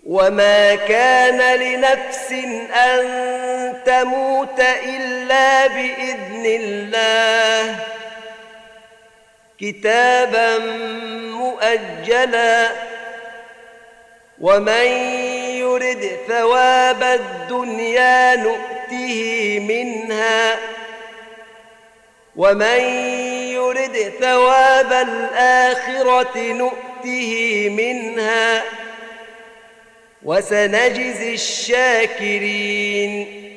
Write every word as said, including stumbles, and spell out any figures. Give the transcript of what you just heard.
وما كان لنفس أن تموت إلا بإذن الله كتابا مؤجلا ومن يرد ثواب الدنيا نؤته منها ومن يرد ثواب الآخرة نؤته منها وسنجزي الشاكرين